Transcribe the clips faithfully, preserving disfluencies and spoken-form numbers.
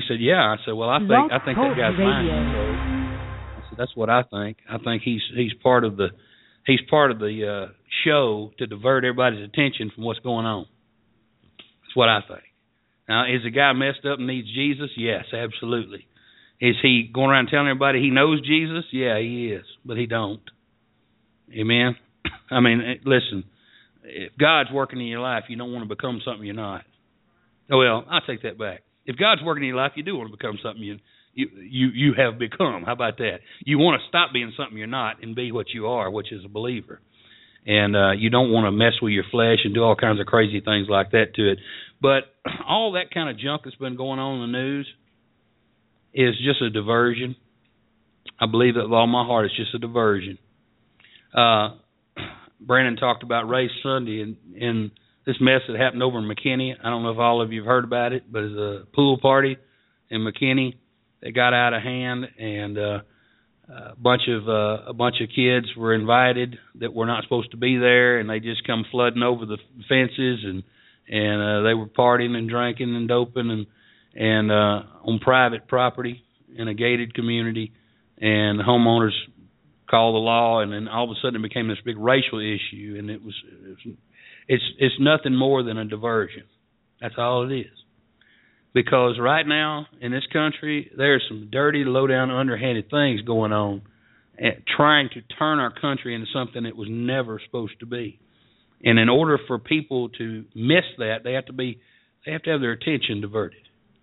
said, yeah. I said, well, I think I think that guy's mine. So I said, that's what I think. I think he's he's part of the he's part of the uh, show to divert everybody's attention from what's going on. That's what I think. Now, is the guy messed up and needs Jesus? Yes, absolutely. Is he going around telling everybody he knows Jesus? Yeah, he is, but he don't. Amen? I mean, listen, if God's working in your life, you don't want to become something you're not. Oh, well, I'll take that back. If God's working in your life, you do want to become something you you you, you have become. How about that? You want to stop being something you're not and be what you are, which is a believer. And uh, you don't want to mess with your flesh and do all kinds of crazy things like that to it. But all that kind of junk that's been going on in the news is just a diversion. I believe that with all my heart, it's just a diversion. Uh, Brandon talked about Race Sunday and, and this mess that happened over in McKinney. I don't know if all of you have heard about it, but it's a pool party in McKinney that got out of hand, and uh, a bunch of uh, a bunch of kids were invited that were not supposed to be there, and they just come flooding over the fences, and and uh, they were partying and drinking and doping and and uh, on private property in a gated community, and the homeowners called the law, and then all of a sudden it became this big racial issue, and it was, it was it's it's nothing more than a diversion. That's all it is. Because right now in this country, there's some dirty, low-down, underhanded things going on, at trying to turn our country into something it was never supposed to be. And in order for people to miss that, they have to be they have to have their attention diverted.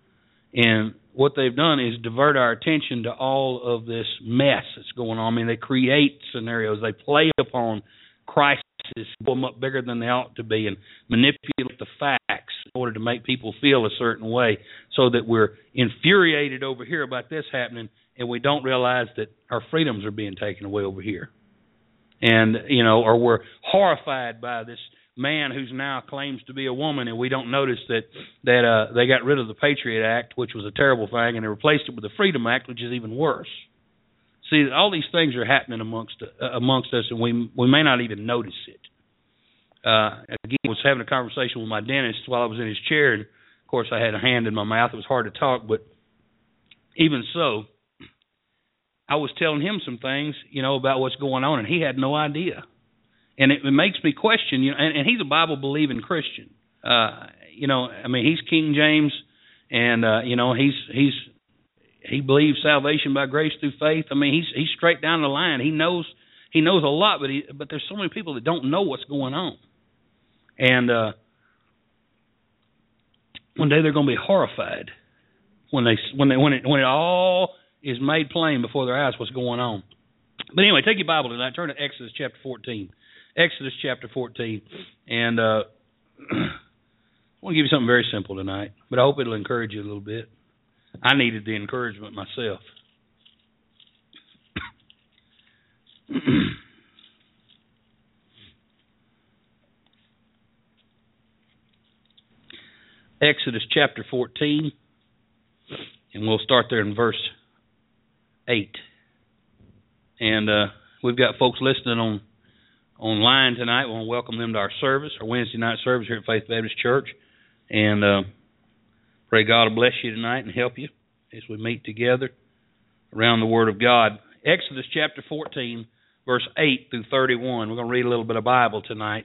And what they've done is divert our attention to all of this mess that's going on. I mean, they create scenarios. They play upon crises, pull them up bigger than they ought to be, and manipulate the facts in order to make people feel a certain way so that we're infuriated over here about this happening, and we don't realize that our freedoms are being taken away over here. And, you know, or we're horrified by this man who's now claims to be a woman, and we don't notice that that uh, they got rid of the Patriot Act, which was a terrible thing, and they replaced it with the Freedom Act, which is even worse. See, all these things are happening amongst uh, amongst us, and we we may not even notice it. Uh, again, I was having a conversation with my dentist while I was in his chair, and of course I had a hand in my mouth. It was hard to talk, but even so, I was telling him some things, you know, about what's going on, and he had no idea. And it, it makes me question, you know, and, and he's a Bible-believing Christian. Uh, you know, I mean, he's King James, and, uh, you know, he's he's he believes salvation by grace through faith. I mean, he's he's straight down the line. He knows he knows a lot, but he, but there's so many people that don't know what's going on. And uh, one day they're going to be horrified when they when they when it when it all is made plain before their eyes what's going on. But anyway, take your Bible tonight. Turn to Exodus chapter fourteen. Exodus chapter fourteen. And uh, I want to give you something very simple tonight, but I hope it'll encourage you a little bit. I needed the encouragement myself. Exodus chapter fourteen, and we'll start there in verse eight. And uh, we've got folks listening on online tonight. We want to welcome them to our service, our Wednesday night service here at Faith Baptist Church. And uh, pray God will bless you tonight and help you as we meet together around the Word of God. Exodus chapter fourteen, verse eight through thirty-one. We're going to read a little bit of Bible tonight.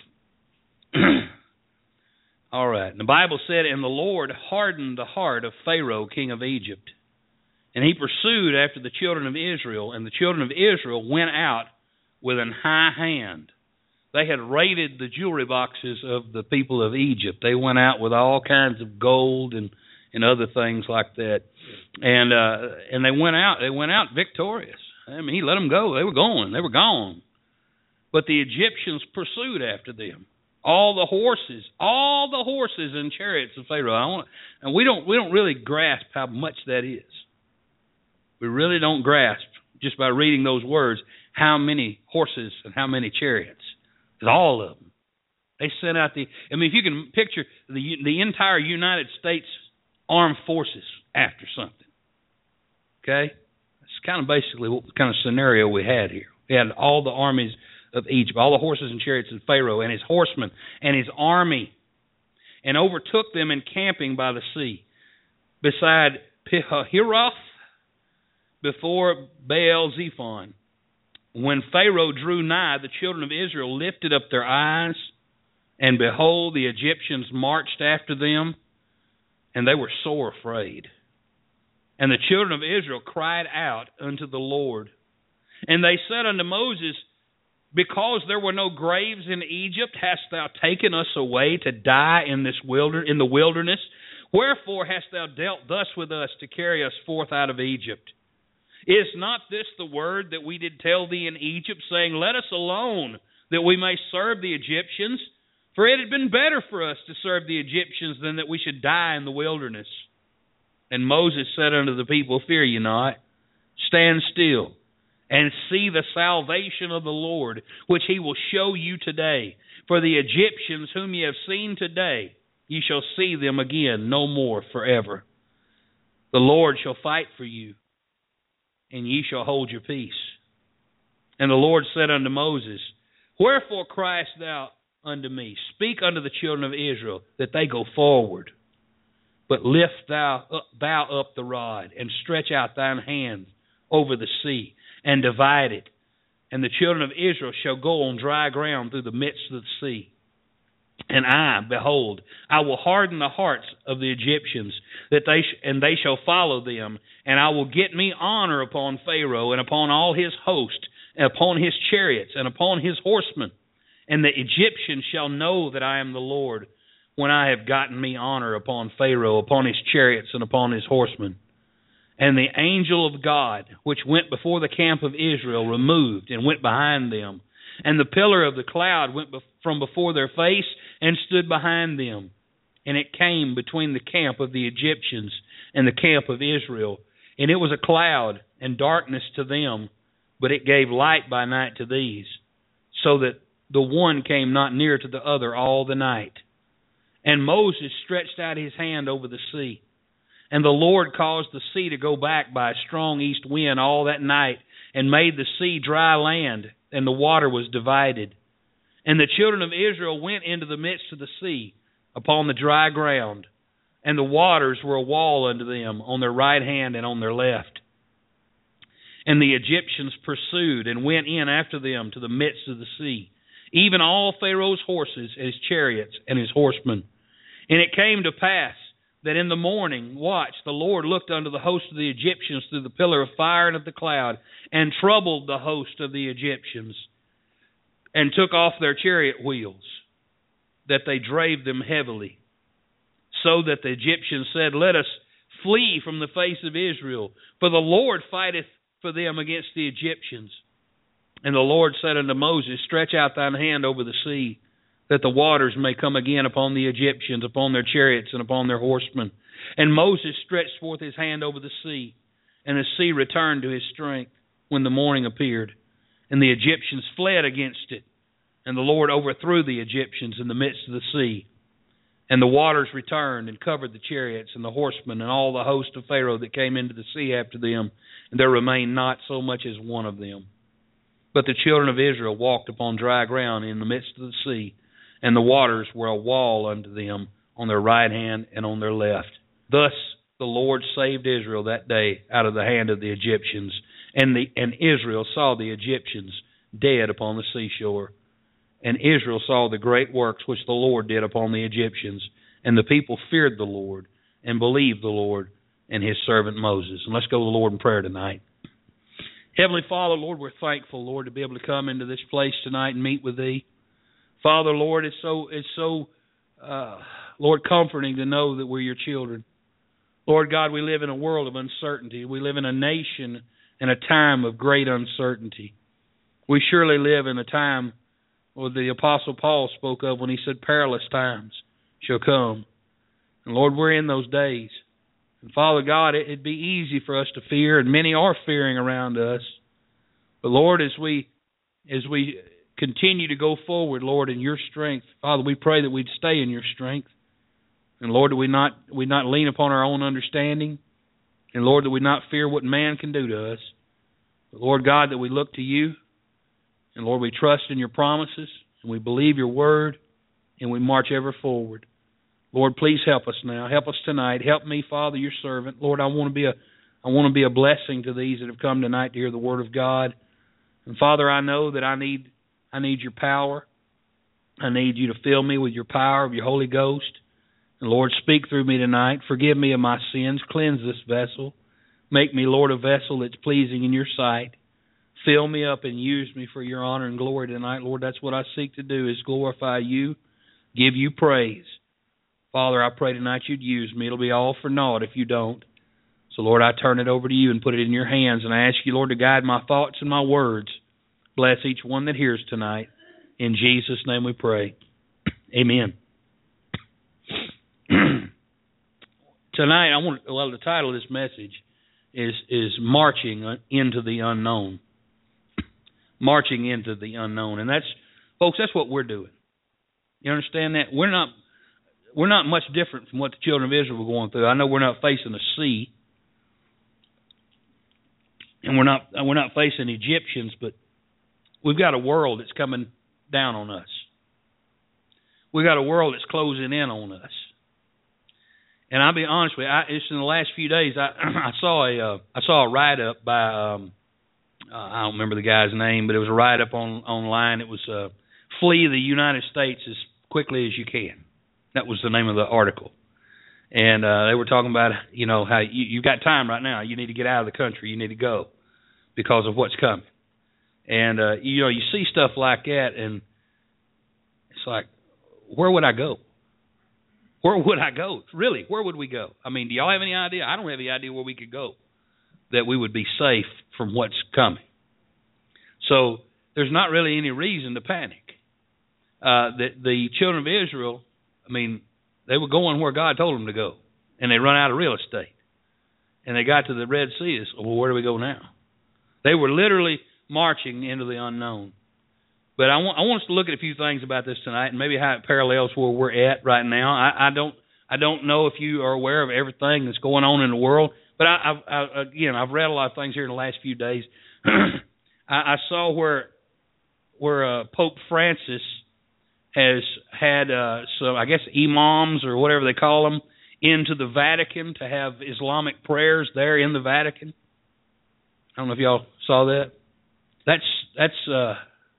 All right. The Bible said, "And the Lord hardened the heart of Pharaoh, king of Egypt, and he pursued after the children of Israel, and the children of Israel went out with an high hand." They had raided the jewelry boxes of the people of Egypt. They went out with all kinds of gold and, and other things like that. And uh, and they went out. They went out victorious. I mean, he let them go. They were going. They were gone. But the Egyptians pursued after them. All the horses, all the horses and chariots of Pharaoh. I want, and we don't we don't really grasp how much that is. We really don't grasp just by reading those words how many horses and how many chariots. It's all of them. They sent out the. I mean, if you can picture the the entire United States Armed Forces after something. Okay, it's kind of basically what kind of scenario we had here. We had all the armies of Egypt, all the horses and chariots of Pharaoh and his horsemen and his army, and overtook them encamping by the sea, beside Pihahiroth before Baal-zephon. When Pharaoh drew nigh, the children of Israel lifted up their eyes, and behold, the Egyptians marched after them, and they were sore afraid. And the children of Israel cried out unto the Lord. And they said unto Moses, because there were no graves in Egypt, hast thou taken us away to die in this wilder in the wilderness? Wherefore hast thou dealt thus with us to carry us forth out of Egypt? Is not this the word that we did tell thee in Egypt, saying, let us alone, that we may serve the Egyptians? For it had been better for us to serve the Egyptians than that we should die in the wilderness. And Moses said unto the people, fear ye not, stand still, and see the salvation of the Lord, which he will show you today. For the Egyptians whom ye have seen today, ye shall see them again no more forever. The Lord shall fight for you, and ye shall hold your peace. And the Lord said unto Moses, wherefore criest thou unto me? Speak unto the children of Israel, that they go forward. But lift thou up, thou up the rod, and stretch out thine hand over the sea, and divide it. And the children of Israel shall go on dry ground through the midst of the sea. And I, behold, I will harden the hearts of the Egyptians, that they sh- and they shall follow them. And I will get me honor upon Pharaoh, and upon all his host, and upon his chariots, and upon his horsemen. And the Egyptians shall know that I am the Lord, when I have gotten me honor upon Pharaoh, upon his chariots, and upon his horsemen. And the angel of God, which went before the camp of Israel, removed and went behind them. And the pillar of the cloud went from before their face and stood behind them. And it came between the camp of the Egyptians and the camp of Israel. And it was a cloud and darkness to them, but it gave light by night to these, so that the one came not near to the other all the night. And Moses stretched out his hand over the sea. And the Lord caused the sea to go back by a strong east wind all that night, and made the sea dry land, and the water was divided. And the children of Israel went into the midst of the sea upon the dry ground, and the waters were a wall unto them on their right hand and on their left. And the Egyptians pursued and went in after them to the midst of the sea, even all Pharaoh's horses and his chariots and his horsemen. And it came to pass that in the morning watch the Lord looked unto the host of the Egyptians through the pillar of fire and of the cloud, and troubled the host of the Egyptians, and took off their chariot wheels, that they drave them heavily. So that the Egyptians said, let us flee from the face of Israel, for the Lord fighteth for them against the Egyptians. And the Lord said unto Moses, stretch out thine hand over the sea, that the waters may come again upon the Egyptians, upon their chariots, and upon their horsemen. And Moses stretched forth his hand over the sea, and the sea returned to his strength when the morning appeared. And the Egyptians fled against it, and the Lord overthrew the Egyptians in the midst of the sea. And the waters returned and covered the chariots and the horsemen and all the host of Pharaoh that came into the sea after them, and there remained not so much as one of them. But the children of Israel walked upon dry ground in the midst of the sea, and the waters were a wall unto them on their right hand and on their left. Thus the Lord saved Israel that day out of the hand of the Egyptians, and the and Israel saw the Egyptians dead upon the seashore. And Israel saw the great works which the Lord did upon the Egyptians, and the people feared the Lord and believed the Lord and his servant Moses. And let's go to the Lord in prayer tonight. Heavenly Father, Lord, we're thankful, Lord, to be able to come into this place tonight and meet with Thee. Father, Lord, it's so, it's so, uh, Lord, comforting to know that we're Your children. Lord God, we live in a world of uncertainty. We live in a nation and a time of great uncertainty. We surely live in a time what the Apostle Paul spoke of when he said, perilous times shall come. And Lord, we're in those days. And Father God, it, it'd be easy for us to fear, and many are fearing around us. But Lord, as we as we continue to go forward, Lord, in Your strength, Father, we pray that we'd stay in Your strength. And Lord, that we not we not lean upon our own understanding. And Lord, that we not fear what man can do to us. But Lord God, that we look to You. And Lord, we trust in Your promises, and we believe Your word, and we march ever forward. Lord, please help us now. Help us tonight. Help me, Father, your servant. Lord, I want to be a I want to be a blessing to these that have come tonight to hear the word of God. And Father, I know that I need I need your power. I need you to fill me with your power of your Holy Ghost. And Lord, speak through me tonight. Forgive me of my sins. Cleanse this vessel. Make me, Lord, a vessel that's pleasing in your sight. Fill me up and use me for your honor and glory tonight. Lord, that's what I seek to do, is glorify you, give you praise. Father, I pray tonight you'd use me. It'll be all for naught if you don't. So, Lord, I turn it over to you and put it in your hands. And I ask you, Lord, to guide my thoughts and my words. Bless each one that hears tonight. In Jesus' name we pray. Amen. Tonight, I want well, the title of this message is is Marching into the Unknown. Marching into the unknown. And that's, folks, that's what we're doing. You understand that? We're not we're not much different from what the children of Israel were going through. I know we're not facing a sea, and we're not we're not facing Egyptians, but we've got a world that's coming down on us. We've got a world that's closing in on us. And I'll be honest with you, I, it's in the last few days, I, I saw a uh, I saw a write-up by, um, uh, I don't remember the guy's name, but it was a write-up on online. It was uh, Flee the United States as Quickly as You Can. That was the name of the article. And uh, they were talking about, you know, how you, you've got time right now. You need to get out of the country. You need to go because of what's coming. And, uh, you know, you see stuff like that, and it's like, where would I go? Where would I go? Really, where would we go? I mean, do y'all have any idea? I don't have any idea where we could go that we would be safe from what's coming. So there's not really any reason to panic. Uh, the, the children of Israel, I mean, they were going where God told them to go, and they run out of real estate. And they got to the Red Sea. They said, well, where do we go now? They were literally marching into the unknown. But I want I want us to look at a few things about this tonight, and maybe how it parallels where we're at right now. I, I don't I don't know if you are aware of everything that's going on in the world, but I, I've, I, again I've read a lot of things here in the last few days. I, I saw where where uh, Pope Francis has had uh, some, I guess, imams or whatever they call them into the Vatican to have Islamic prayers there in the Vatican. I don't know if y'all saw that. That's that's. Uh,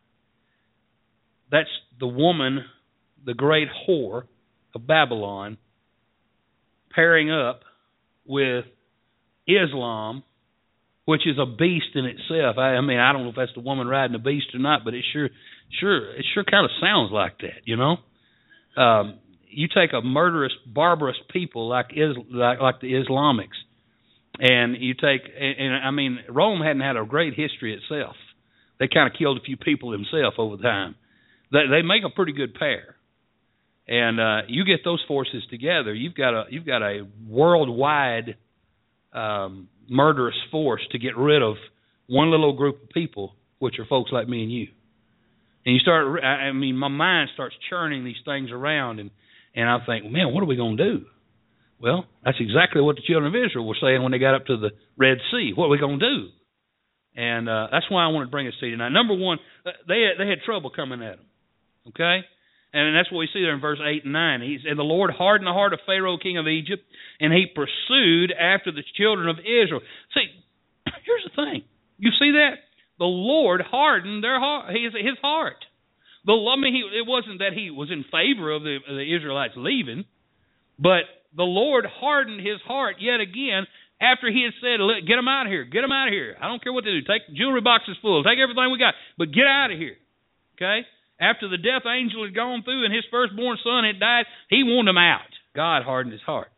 That's the woman, the great whore of Babylon, pairing up with Islam, which is a beast in itself. I, I mean, I don't know if that's the woman riding a beast or not, but it sure, sure, it sure kind of sounds like that, you know. Um, you take a murderous, barbarous people like is like, like the Islamics, and you take, and, and I mean, Rome hadn't had a great history itself. They kind of killed a few people themselves over time. They, they make a pretty good pair, and uh, you get those forces together, you've got a you've got a worldwide um, murderous force to get rid of one little group of people, which are folks like me and you. And you start, I mean, my mind starts churning these things around, and and I think, man, what are we going to do? Well, that's exactly what the children of Israel were saying when they got up to the Red Sea. What are we going to do? And uh, that's why I wanted to bring us to you tonight. Number one, they had, they had trouble coming at them. Okay? And that's what we see there in verse eight and nine. He said, the Lord hardened the heart of Pharaoh, king of Egypt, and he pursued after the children of Israel. See, here's the thing. You see that? The Lord hardened their heart, his, his heart. The, I mean, he, it wasn't that he was in favor of the, of the Israelites leaving, but the Lord hardened his heart yet again after he had said, get them out of here, get them out of here. I don't care what they do. Take jewelry boxes full, take everything we got, but get out of here. Okay? After the death angel had gone through and his firstborn son had died, he wanted them out. God hardened his heart.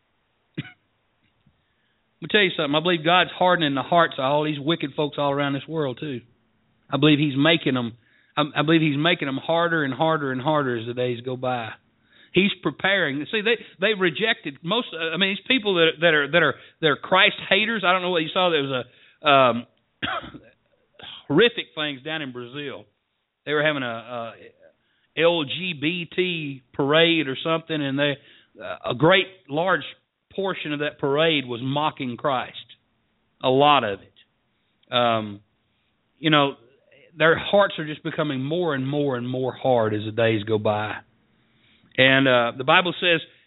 Let me tell you something. I believe God's hardening the hearts of all these wicked folks all around this world too. I believe he's making them, I believe he's making them harder and harder and harder as the days go by. He's preparing. See, they they rejected most. I mean, these people that that are that are they're Christ haters. I don't know what you saw. There was a um, horrific things down in Brazil. They were having a, a L G B T parade or something, and they a great large portion of that parade was mocking Christ. A lot of it. Um, you know, their hearts are just becoming more and more and more hard as the days go by. And uh, the Bible says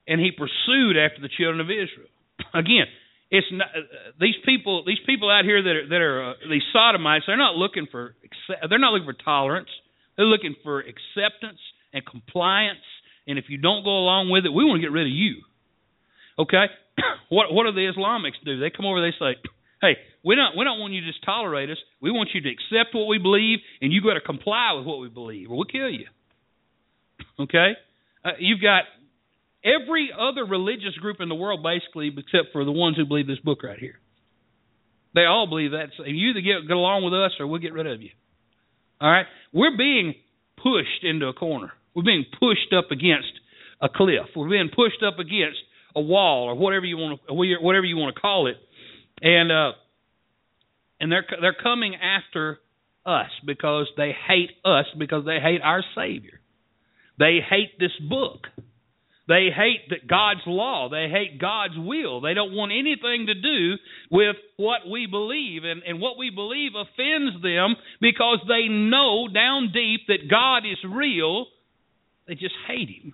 and he pursued after the children of Israel. Again, it's not, uh, these people. These people out here that are, that are uh, these sodomites. They're not looking for. They're not looking for tolerance. They're looking for acceptance and compliance. And if you don't go along with it, we want to get rid of you. Okay? what What do the Islamics do? They come over. They say, "Hey, we don't we don't want you to just tolerate us. We want you to accept what we believe, and you got to comply with what we believe, or we'll kill you." Okay? Uh, you've got every other religious group in the world, basically, except for the ones who believe this book right here. They all believe that. So you either get, get along with us or we'll get rid of you. All right? We're being pushed into a corner. We're being pushed up against a cliff. We're being pushed up against a wall, or whatever you want to, whatever you want to call it. And uh, and they're they're coming after us because they hate us, because they hate our Savior. They hate this book. They hate that God's law. They hate God's will. They don't want anything to do with what we believe. And, and what we believe offends them because they know down deep that God is real. They just hate Him.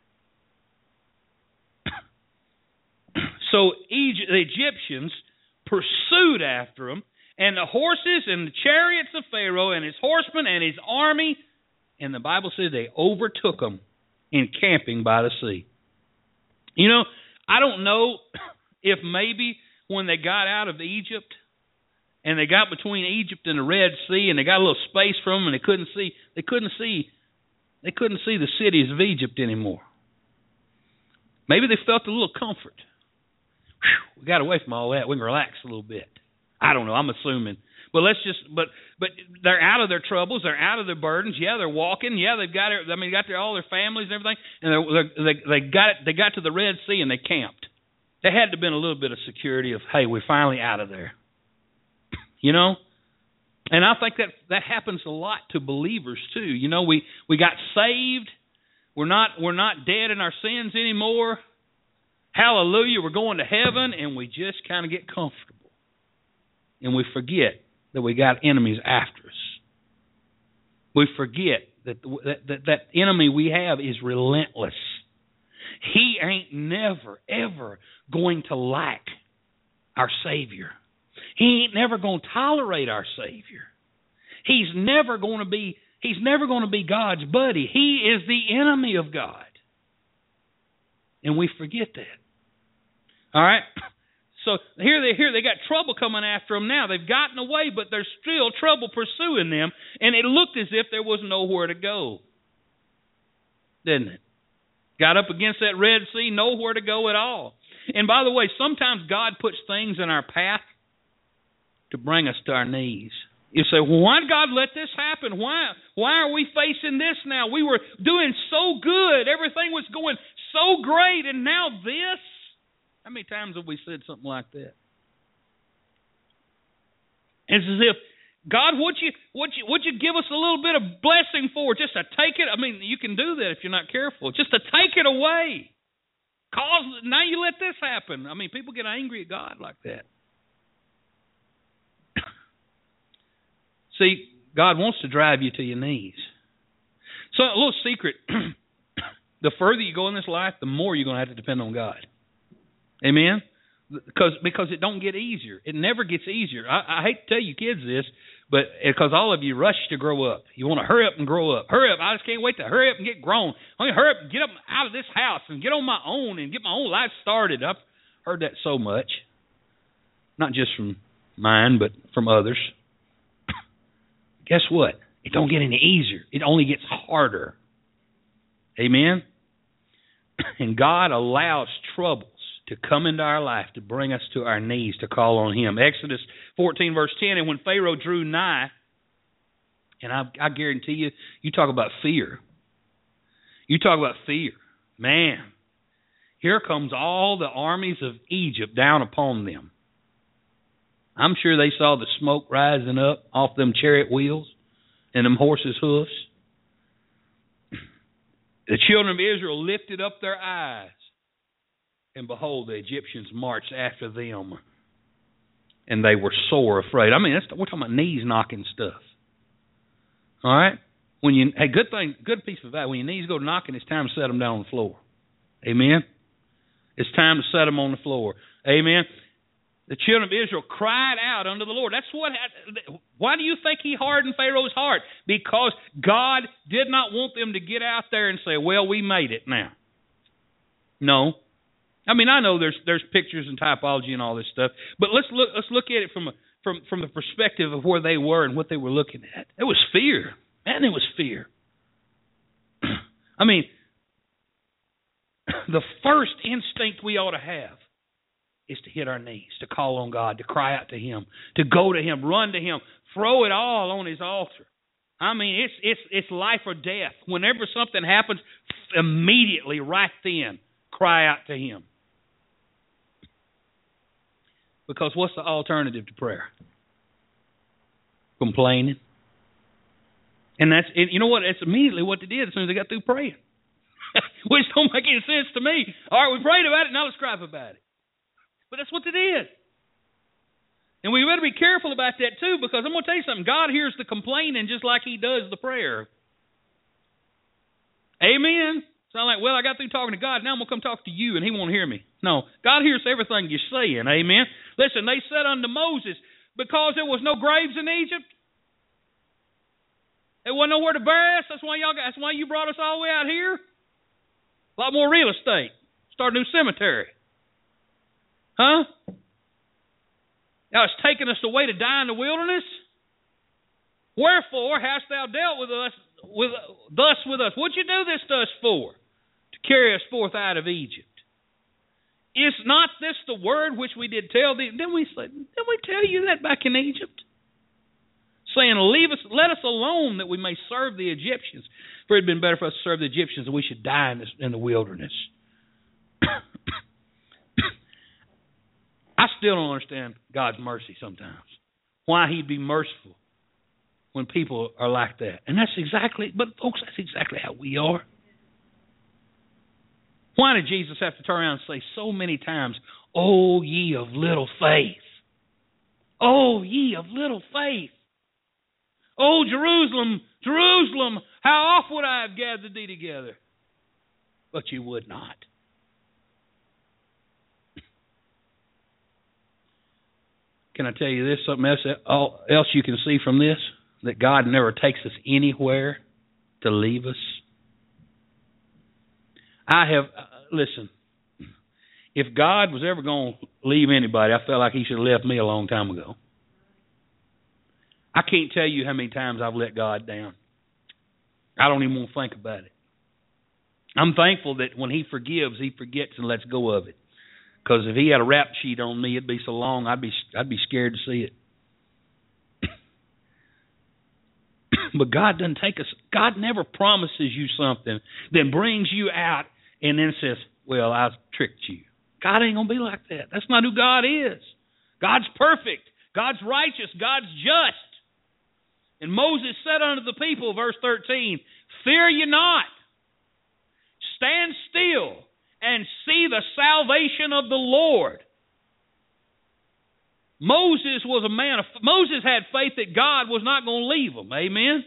So Egypt, the Egyptians pursued after him, and the horses and the chariots of Pharaoh and his horsemen and his army, and the Bible says they overtook them encamping by the sea. You know, I don't know if maybe when they got out of Egypt and they got between Egypt and the Red Sea and they got a little space from them and they couldn't see they couldn't see they couldn't see the cities of Egypt anymore. Maybe they felt a little comfort. Whew, we got away from all that. We can relax a little bit. I don't know. I'm assuming. But let's just, but but they're out of their troubles. They're out of their burdens. Yeah, they're walking. Yeah, they've got, I mean, got their, all their families and everything. And they're, they they got it. They got to the Red Sea and they camped. There had to have been a little bit of security of, hey, we're finally out of there. You know? And I think that that happens a lot to believers too. You know, we, we got saved. We're not we're not dead in our sins anymore. Hallelujah, we're going to heaven, and we just kind of get comfortable. And we forget that we got enemies after us. We forget that that, that that enemy we have is relentless. He ain't never, ever going to like our Savior. He ain't never going to tolerate our Savior. He's never going to be, he's never going to be God's buddy. He is the enemy of God. And we forget that. All right? So here they here they got trouble coming after them now. They've gotten away, but there's still trouble pursuing them. And it looked as if there was nowhere to go. Didn't it? Got up against that Red Sea, nowhere to go at all. And by the way, sometimes God puts things in our path to bring us to our knees. You say, well, why did God let this happen? Why, why are we facing this now? We were doing so good. Everything was going so great, and now this? How many times have we said something like that? It's as if, God, would you, would you, would you give us a little bit of blessing for just to take it? I mean, you can do that if you're not careful. Just to take it away. Cause, now you let this happen. I mean, people get angry at God like that. See, God wants to drive you to your knees. So a little secret, the further you go in this life, the more you're going to have to depend on God. Amen? Because because it don't get easier. It never gets easier. I, I hate to tell you kids this, but because all of you rush to grow up. You want to hurry up and grow up. Hurry up. I just can't wait to hurry up and get grown. I mean, hurry up and get up out of this house and get on my own and get my own life started. I've heard that so much. Not just from mine, but from others. Guess what? It don't get any easier. It only gets harder. Amen? And God allows troubles to come into our life to bring us to our knees to call on Him. Exodus fourteen, verse ten, and when Pharaoh drew nigh, and I, I guarantee you, you talk about fear. You talk about fear. Man, here comes all the armies of Egypt down upon them. I'm sure they saw the smoke rising up off them chariot wheels and them horses' hoofs. The children of Israel lifted up their eyes, and behold, the Egyptians marched after them, and they were sore afraid. I mean, that's, we're talking about knees knocking stuff. All right? When you, hey, good thing, good piece of advice. When your knees go knocking, it's time to set them down on the floor. Amen? It's time to set them on the floor. Amen. The children of Israel cried out unto the Lord. That's what. Why do you think he hardened Pharaoh's heart? Because God did not want them to get out there and say, well, we made it now. No. I mean, I know there's there's pictures and typology and all this stuff, but let's look let's look at it from a, from from the perspective of where they were and what they were looking at. It was fear. Man, it was fear. I mean, the first instinct we ought to have is to hit our knees, to call on God, to cry out to Him, to go to Him, run to Him, throw it all on His altar. I mean, it's it's it's life or death. Whenever something happens, immediately, right then, cry out to Him. Because what's the alternative to prayer? Complaining. And that's, and you know what? It's immediately what they did as soon as they got through praying. Which don't make any sense to me. All right, we prayed about it, now let's cry about it. But that's what they did. And we better be careful about that too, because I'm going to tell you something. God hears the complaining just like He does the prayer. Amen? Sound like, well, I got through talking to God, now I'm going to come talk to you, and He won't hear me. No, God hears everything you're saying. Amen? Listen, they said unto Moses, because there was no graves in Egypt, there wasn't nowhere to bury us. That's why y'all. That's why you brought us all the way out here. A lot more real estate. Start a new cemetery. Huh? Now it's taking us away to die in the wilderness. Wherefore hast thou dealt with us, with thus with us? What'd you do this to us for? To carry us forth out of Egypt. Is not this the word which we did tell thee? Didn't we say? Didn't we tell you that back in Egypt? Saying, leave us, let us alone that we may serve the Egyptians. For it had been better for us to serve the Egyptians than we should die in, this, in the wilderness. I still don't understand God's mercy sometimes. Why He'd be merciful when people are like that. And that's exactly, but folks, that's exactly how we are. Why did Jesus have to turn around and say so many times, "O ye of little faith. O ye of little faith. Oh, Jerusalem, Jerusalem, how oft would I have gathered thee together? But you would not." Can I tell you this, something else, else you can see from this? That God never takes us anywhere to leave us. I have, uh, listen, if God was ever going to leave anybody, I felt like He should have left me a long time ago. I can't tell you how many times I've let God down. I don't even want to think about it. I'm thankful that when He forgives, He forgets and lets go of it. Because if He had a rap sheet on me, it'd be so long, I'd be I'd be scared to see it. But God doesn't take us. God never promises you something, then brings you out and then says, "Well, I tricked you." God ain't gonna be like that. That's not who God is. God's perfect. God's righteous. God's just. And Moses said unto the people, verse thirteen, "Fear ye not. Stand still and see the salvation of the Lord." Moses was a man of, Moses had faith that God was not going to leave him. Amen?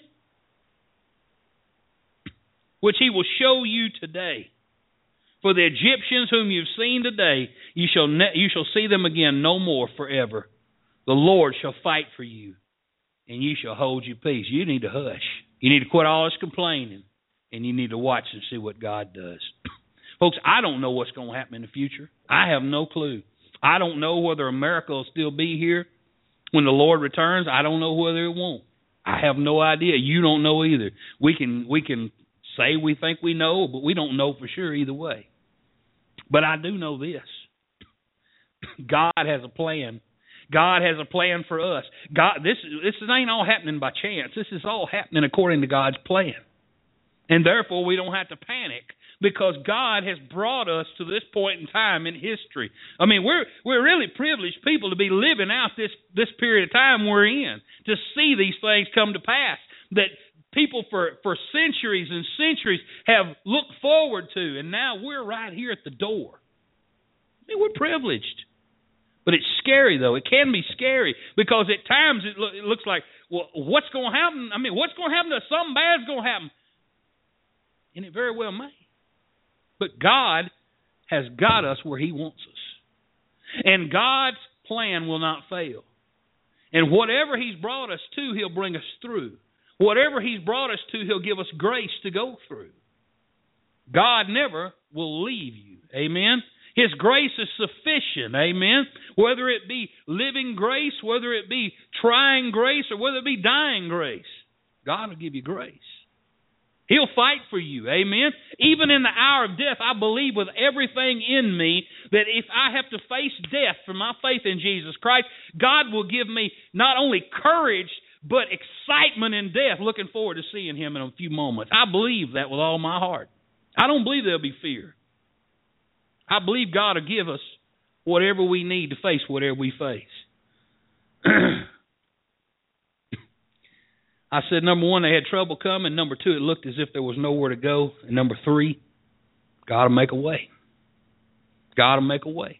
Which He will show you today. For the Egyptians whom you've seen today, you shall ne- you shall see them again no more forever. The Lord shall fight for you, and you shall hold your peace. You need to hush. You need to quit all this complaining, and you need to watch and see what God does. Folks, I don't know what's going to happen in the future. I have no clue. I don't know whether America will still be here when the Lord returns. I don't know whether it won't. I have no idea. You don't know either. We can we can say we think we know, but we don't know for sure either way. But I do know this. God has a plan. God has a plan for us. God, this this ain't all happening by chance. This is all happening according to God's plan. And therefore, we don't have to panic, because God has brought us to this point in time in history. I mean, we're we're really privileged people to be living out this, this period of time we're in, to see these things come to pass that people for, for centuries and centuries have looked forward to, and now we're right here at the door. I mean, we're privileged. But it's scary, though. It can be scary, because at times it, lo- it looks like, well, what's going to happen? I mean, what's going to happen to us? Something bad's going to happen. And it very well may. But God has got us where He wants us. And God's plan will not fail. And whatever He's brought us to, He'll bring us through. Whatever He's brought us to, He'll give us grace to go through. God never will leave you. Amen? His grace is sufficient. Amen? Whether it be living grace, whether it be trying grace, or whether it be dying grace, God will give you grace. He'll fight for you. Amen? Even in the hour of death, I believe with everything in me that if I have to face death for my faith in Jesus Christ, God will give me not only courage, but excitement in death, looking forward to seeing Him in a few moments. I believe that with all my heart. I don't believe there'll be fear. I believe God will give us whatever we need to face whatever we face. I said, number one, they had trouble coming. Number two, it looked as if there was nowhere to go. And number three, God will make a way. God will make a way.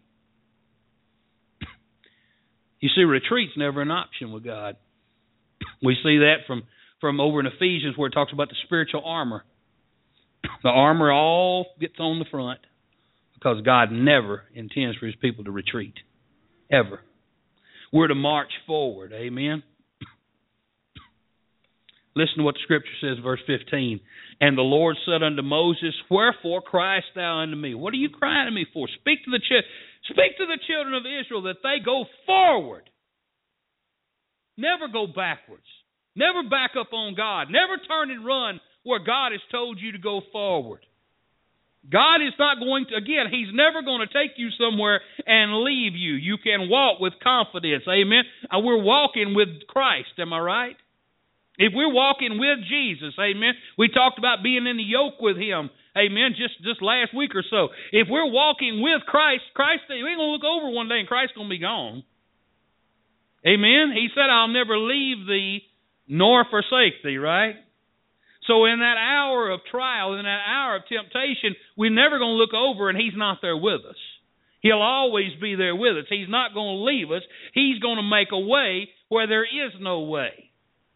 You see, retreat's never an option with God. We see that from, from over in Ephesians where it talks about the spiritual armor. The armor all gets on the front because God never intends for His people to retreat. Ever. We're to march forward. Amen. Listen to what the Scripture says, verse fifteen. And the Lord said unto Moses, wherefore criest thou unto me? What are you crying to me for? Speak to the ch- speak to the children of Israel that they go forward. Never go backwards. Never back up on God. Never turn and run where God has told you to go forward. God is not going to, again, He's never going to take you somewhere and leave you. You can walk with confidence. Amen. And we're walking with Christ. Am I right? If we're walking with Jesus, amen, we talked about being in the yoke with Him, amen, just, just last week or so. If we're walking with Christ, Christ, we ain't going to look over one day and Christ's going to be gone. Amen? He said, I'll never leave thee nor forsake thee, right? So in that hour of trial, in that hour of temptation, we're never going to look over and He's not there with us. He'll always be there with us. He's not going to leave us. He's going to make a way where there is no way.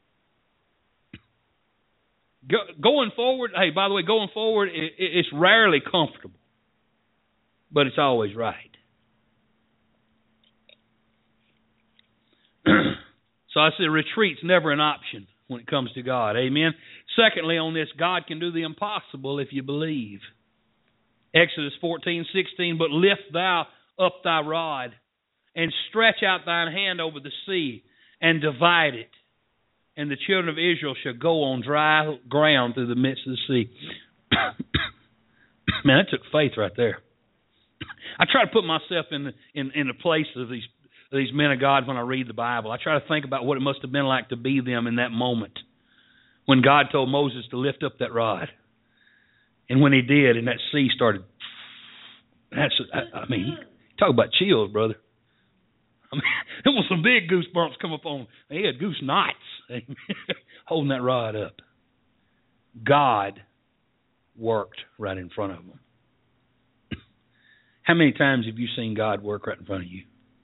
Go, going forward, hey, by the way, going forward, it, it's rarely comfortable, but it's always right. So I said retreat's never an option when it comes to God. Amen. Secondly, on this, God can do the impossible if you believe. Exodus fourteen sixteen, but lift thou up thy rod and stretch out thine hand over the sea and divide it. And the children of Israel shall go on dry ground through the midst of the sea. Man, that took faith right there. I try to put myself in the, in, in the place of these of these men of God when I read the Bible. I try to think about what it must have been like to be them in that moment when God told Moses to lift up that rod. And when He did, and that sea started, that's, I, I mean, talk about chills, brother. I mean, there was some big goosebumps come up on. He had goose knots holding that rod up. God worked right in front of them. How many times have you seen God work right in front of you?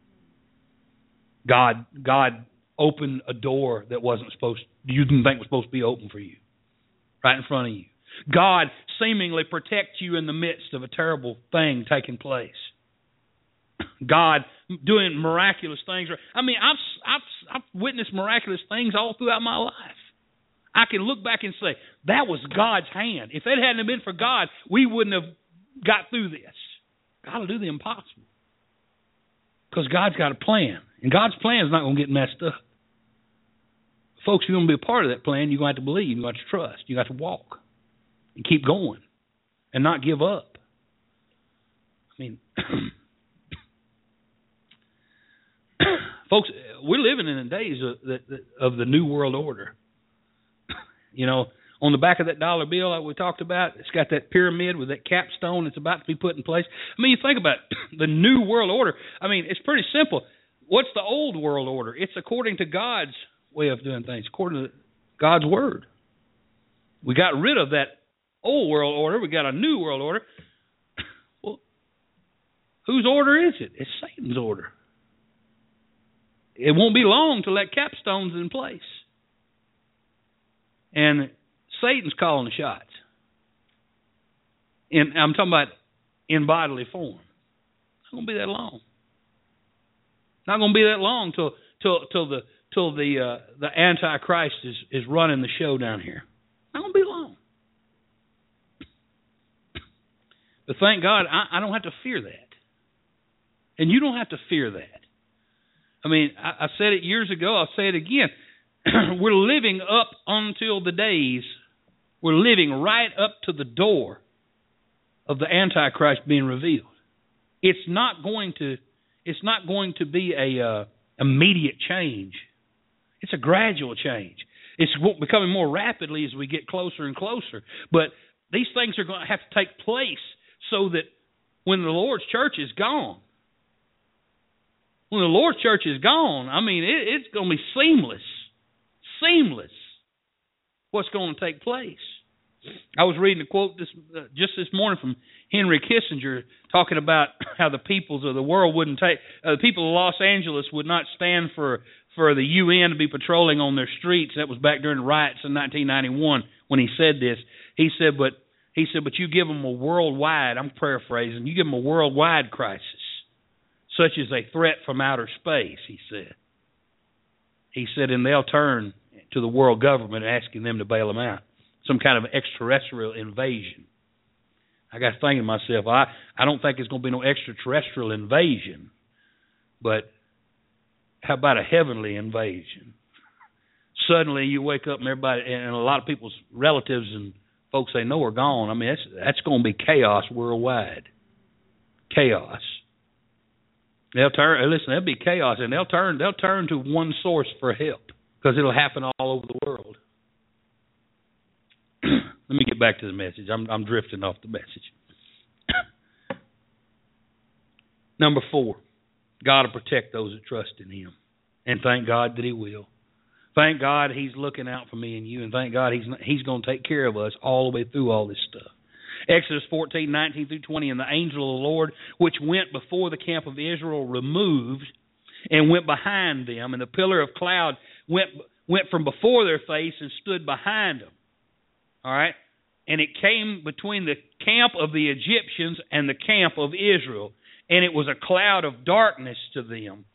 God, God opened a door that wasn't supposed, you didn't think was supposed to be open for you, right in front of you. God seemingly protects you in the midst of a terrible thing taking place. God doing miraculous things. I mean, I've, I've, I've witnessed miraculous things all throughout my life. I can look back and say, that was God's hand. If it hadn't been for God, we wouldn't have got through this. God will do the impossible. Because God's got a plan. And God's plan is not going to get messed up. Folks, if you're going to be a part of that plan, you're going to have to believe. You've got to trust. You've got to walk. And keep going. And not give up. I mean... Folks, we're living in the days of the, of the New World Order. You know, on the back of that dollar bill that we talked about, it's got that pyramid with that capstone that's about to be put in place. I mean, you think about it, the New World Order. I mean, it's pretty simple. What's the Old World Order? It's according to God's way of doing things, according to God's Word. We got rid of that Old World Order. We got a New World Order. Well, whose order is it? It's Satan's order. It won't be long till that capstone's in place. And Satan's calling the shots. And I'm talking about in bodily form. It's not going to be that long. Not going to be that long till till till the till the uh, the Antichrist is, is running the show down here. Not going to be long. But thank God, I, I don't have to fear that, and you don't have to fear that. I mean, I, I said it years ago. I'll say it again. We're living up until the days. We're living right up to the door of the Antichrist being revealed. It's not going to. It's not going to be a uh, immediate change. It's a gradual change. It's becoming more rapidly as we get closer and closer. But these things are going to have to take place so that when the Lord's church is gone, when the Lord's church is gone, I mean, it, it's going to be seamless. Seamless. What's going to take place? I was reading a quote this uh, just this morning from Henry Kissinger talking about how the peoples of the world wouldn't take uh, the people of Los Angeles would not stand for for the U N to be patrolling on their streets. That was back during the riots in nineteen ninety-one when he said this. He said, but he said, but you give them a worldwide. I'm paraphrasing. You give them a worldwide crisis, such as a threat from outer space. He said. He said, and they'll turn to the world government asking them to bail them out. Some kind of extraterrestrial invasion. I got to think to myself, I, I don't think it's going to be no extraterrestrial invasion, but how about a heavenly invasion? Suddenly you wake up and everybody, and a lot of people's relatives and folks they know are gone. I mean, that's, that's going to be chaos worldwide. Chaos. They'll turn. Listen, there'll be chaos, and they'll turn. They'll turn to one source for help because it'll happen all over the world. Let me get back to the message. I'm, I'm drifting off the message. Number four, God will protect those that trust in Him, and thank God that He will. Thank God He's looking out for me and you, and thank God He's He's going to take care of us all the way through all this stuff. Exodus fourteen, nineteen through twenty, and the angel of the Lord, which went before the camp of Israel, removed and went behind them, and the pillar of cloud went went from before their face and stood behind them. All right? And it came between the camp of the Egyptians and the camp of Israel, and it was a cloud of darkness to them.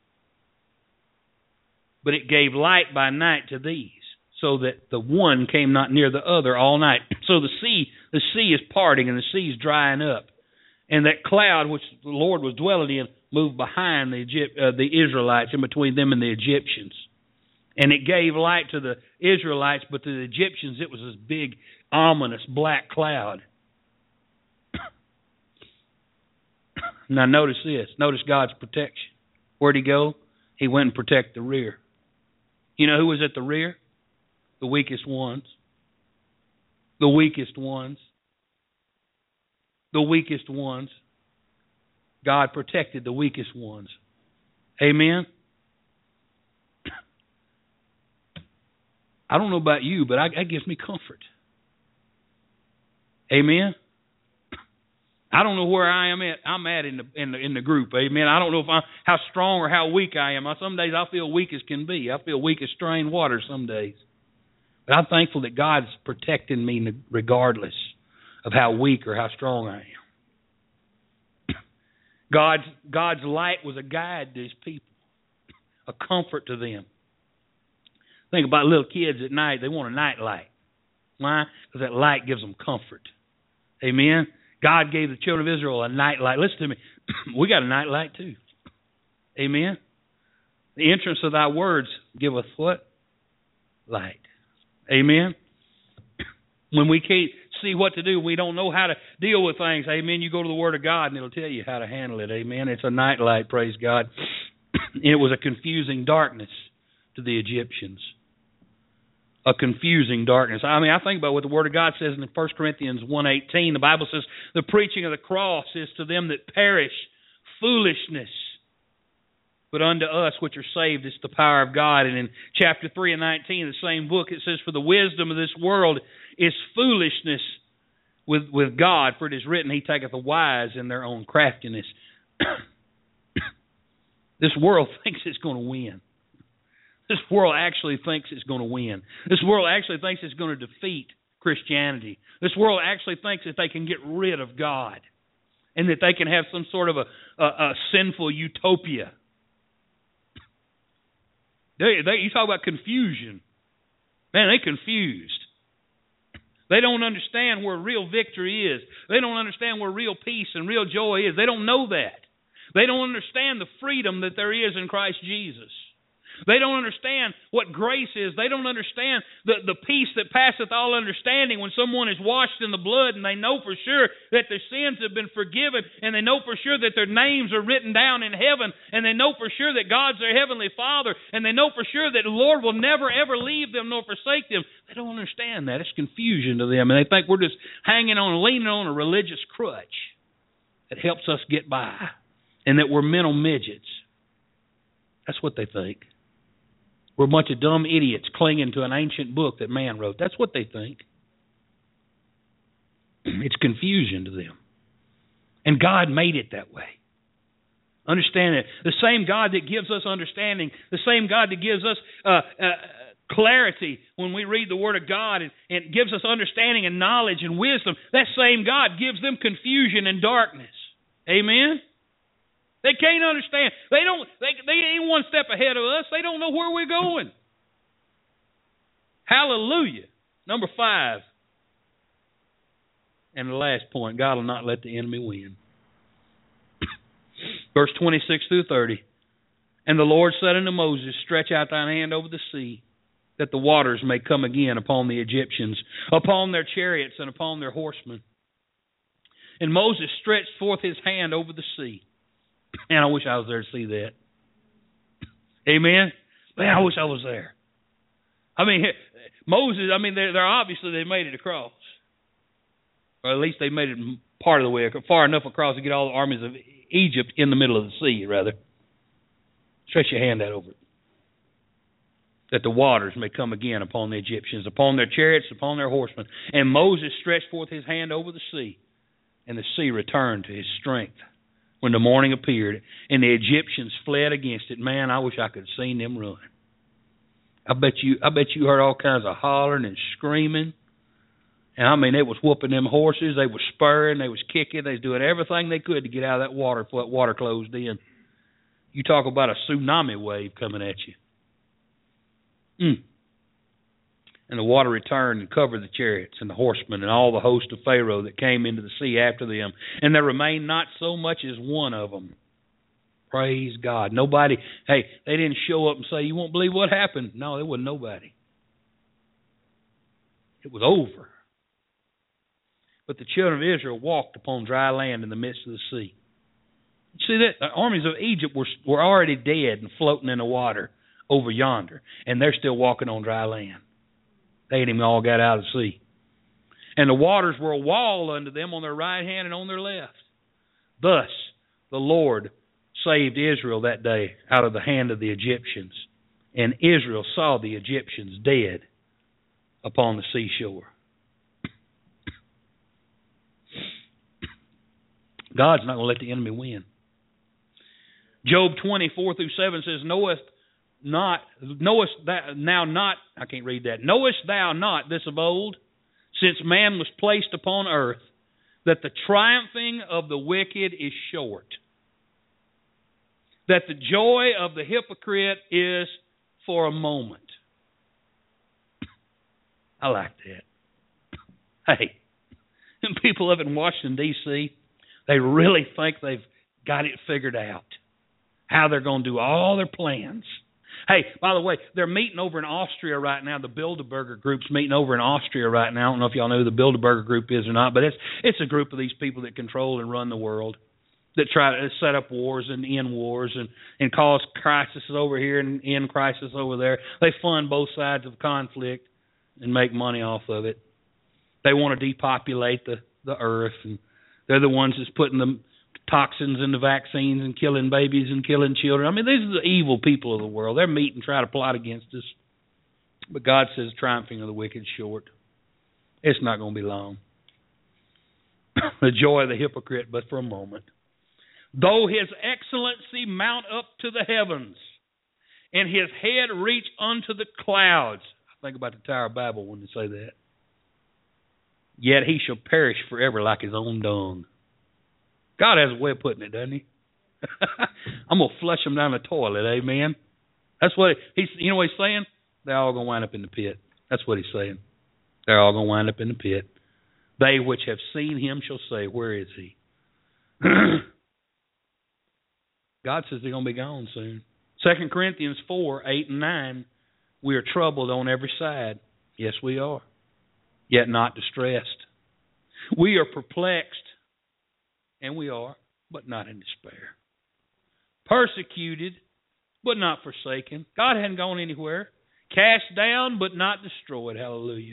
But it gave light by night to these, so that the one came not near the other all night. So the sea, the sea is parting and the sea is drying up. And that cloud which the Lord was dwelling in moved behind the Egypt, uh, the Israelites, in between them and the Egyptians. And it gave light to the Israelites, but to the Egyptians it was this big, ominous black cloud. Now notice this. Notice God's protection. Where'd He go? He went and protected the rear. You know who was at the rear? The weakest ones. The weakest ones. The weakest ones. God protected the weakest ones. Amen? I don't know about you, but I, that gives me comfort. Amen? I don't know where I am at. I'm at in the in the in the group. Amen. I don't know if I'm how strong or how weak I am. Some days I feel weak as can be. I feel weak as strained water some days. But I'm thankful that God's protecting me regardless of how weak or how strong I am. God's God's light was a guide to His people, a comfort to them. Think about little kids at night. They want a night light. Why? Because that light gives them comfort. Amen. God gave the children of Israel a night light. Listen to me. We got a night light too. Amen. The entrance of Thy words give us what? Light. Amen. When we can't see what to do, we don't know how to deal with things. Amen. You go to the Word of God and it'll tell you how to handle it. Amen. It's a night light, praise God. It was a confusing darkness to the Egyptians. A confusing darkness. I mean, I think about what the Word of God says in First Corinthians one eighteen. The Bible says, the preaching of the cross is to them that perish foolishness, but unto us which are saved is the power of God. And in chapter three and nineteen of the same book, it says, for the wisdom of this world is foolishness with, with God, for it is written, He taketh the wise in their own craftiness. This world thinks it's going to win. This world actually thinks it's going to win. This world actually thinks it's going to defeat Christianity. This world actually thinks that they can get rid of God. and that they can have some sort of a, a, a sinful utopia. They, they, you talk about confusion. Man, they're confused. They don't understand where real victory is. They don't understand where real peace and real joy is. They don't know that. They don't understand the freedom that there is in Christ Jesus. They don't understand what grace is. They don't understand the, the peace that passeth all understanding when someone is washed in the blood and they know for sure that their sins have been forgiven, and they know for sure that their names are written down in heaven, and they know for sure that God's their heavenly Father, and they know for sure that the Lord will never ever leave them nor forsake them. They don't understand that. It's confusion to them, and they think we're just hanging on, leaning on a religious crutch that helps us get by, and that we're mental midgets. That's what they think. We're a bunch of dumb idiots clinging to an ancient book that man wrote. That's what they think. It's confusion to them. And God made it that way. Understand that the same God that gives us understanding, the same God that gives us uh, uh, clarity when we read the Word of God and, and gives us understanding and knowledge and wisdom, that same God gives them confusion and darkness. Amen? They can't understand. They don't. They, they ain't one step ahead of us. They don't know where we're going. Hallelujah. Number five. And the last point, God will not let the enemy win. Verse twenty-six through thirty. And the Lord said unto Moses, stretch out thine hand over the sea, that the waters may come again upon the Egyptians, upon their chariots and upon their horsemen. And Moses stretched forth his hand over the sea. Man, I wish I was there to see that. Amen? Man, I wish I was there. I mean, Moses, I mean, they're, they're obviously they made it across. Or at least they made it part of the way, far enough across to get all the armies of Egypt in the middle of the sea, rather. Stretch your hand out over it. That the waters may come again upon the Egyptians, upon their chariots, upon their horsemen. And Moses stretched forth his hand over the sea, and the sea returned to his strength when the morning appeared, and the Egyptians fled against it. Man, I wish I could have seen them run. I bet you I bet you heard all kinds of hollering and screaming. And I mean, they was whooping them horses. They was spurring. They was kicking. They was doing everything they could to get out of that water before that water closed in. You talk about a tsunami wave coming at you. Mm. And the water returned and covered the chariots and the horsemen and all the host of Pharaoh that came into the sea after them. And there remained not so much as one of them. Praise God. Nobody, hey, they didn't show up and say, you won't believe what happened. No, there wasn't nobody. It was over. But the children of Israel walked upon dry land in the midst of the sea. See that? The armies of Egypt were, were already dead and floating in the water over yonder. And they're still walking on dry land. They ain't even all got out of the sea. And the waters were a wall unto them on their right hand and on their left. Thus the Lord saved Israel that day out of the hand of the Egyptians. And Israel saw the Egyptians dead upon the seashore. God's not going to let the enemy win. Job twenty-four through seven says, Knowest not, knowest thou now not, I can't read that, knowest thou not this of old, since man was placed upon earth, that the triumphing of the wicked is short, that the joy of the hypocrite is for a moment. I like that. Hey, people live in Washington, D C, they really think they've got it figured out, how they're going to do all their plans. Hey, by the way, they're meeting over in Austria right now. The Bilderberger group's meeting over in Austria right now. I don't know if y'all know who the Bilderberger group is or not, but it's it's a group of these people that control and run the world, that try to set up wars and end wars and, and cause crises over here and end crisis over there. They fund both sides of conflict and make money off of it. They want to depopulate the, the earth, and they're the ones that's putting the toxins in the vaccines and killing babies and killing children. I mean, these are the evil people of the world. They're meeting, trying to plot against us. But God says, triumphing of the wicked short. It's not going to be long. The joy of the hypocrite, but for a moment. Though his excellency mount up to the heavens, and his head reach unto the clouds. I think about the Tower of Babel when they say that. Yet he shall perish forever like his own dung. God has a way of putting it, doesn't he? I'm going to flush them down the toilet, amen? That's what he's, you know what he's saying? They're all going to wind up in the pit. That's what he's saying. They're all going to wind up in the pit. They which have seen him shall say, where is he? God says they're going to be gone soon. Second Corinthians four, eight and nine, we are troubled on every side. Yes, we are. Yet not distressed. We are perplexed, and we are, but not in despair. Persecuted, but not forsaken. God hadn't gone anywhere. Cast down, but not destroyed. Hallelujah.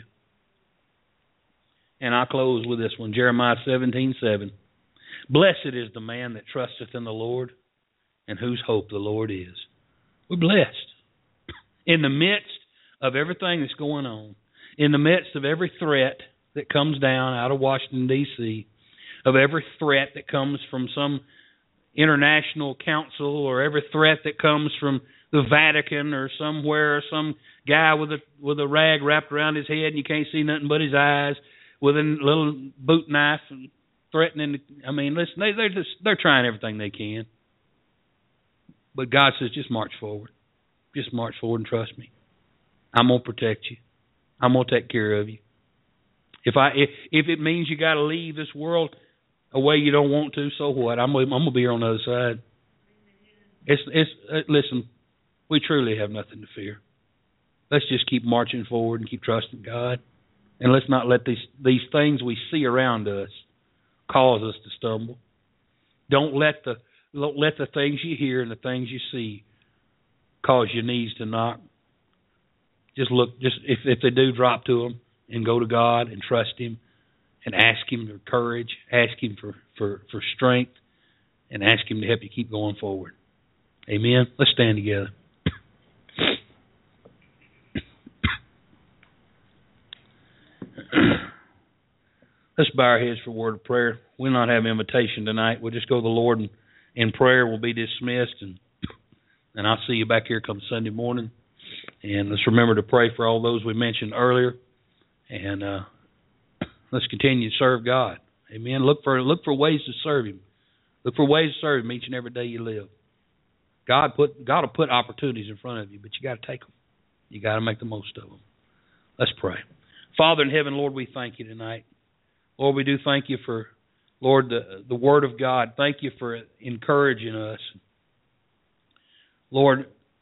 And I'll close with this one, Jeremiah seventeen seven. Blessed is the man that trusteth in the Lord, and whose hope the Lord is. We're blessed. In the midst of everything that's going on, in the midst of every threat that comes down out of Washington, D C, of every threat that comes from some international council, or every threat that comes from the Vatican or somewhere, or some guy with a with a rag wrapped around his head and you can't see nothing but his eyes, with a little boot knife and threatening to, I mean, listen, they, they're just, they're trying everything they can. But God says, just march forward. Just march forward and trust me. I'm going to protect you. I'm going to take care of you. If I if, if it means you got to leave this world a way you don't want to, so what? I'm, I'm going to be here on the other side. It's it's uh, listen, we truly have nothing to fear. Let's just keep marching forward and keep trusting God. And let's not let these these things we see around us cause us to stumble. Don't let the don't let the things you hear and the things you see cause your knees to knock. Just look, just if if they do, drop to them and go to God and trust Him and ask Him for courage, ask Him for, for, for strength, and ask Him to help you keep going forward. Amen. Let's stand together. Let's bow our heads for a word of prayer. We'll not have invitation tonight. We'll just go to the Lord in, in prayer. We'll be dismissed, and and I'll see you back here come Sunday morning. And let's remember to pray for all those we mentioned earlier, and uh, let's continue to serve God. Amen. Look for look for ways to serve Him. Look for ways to serve Him each and every day you live. God put God will put opportunities in front of you, but you got to take them. You got to make the most of them. Let's pray. Father in heaven, Lord, we thank you tonight. Lord, we do thank you for, Lord, the, the Word of God. Thank you for encouraging us. Lord,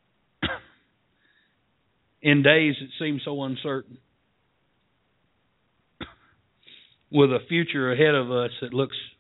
in days that seem so uncertain, with a future ahead of us that looks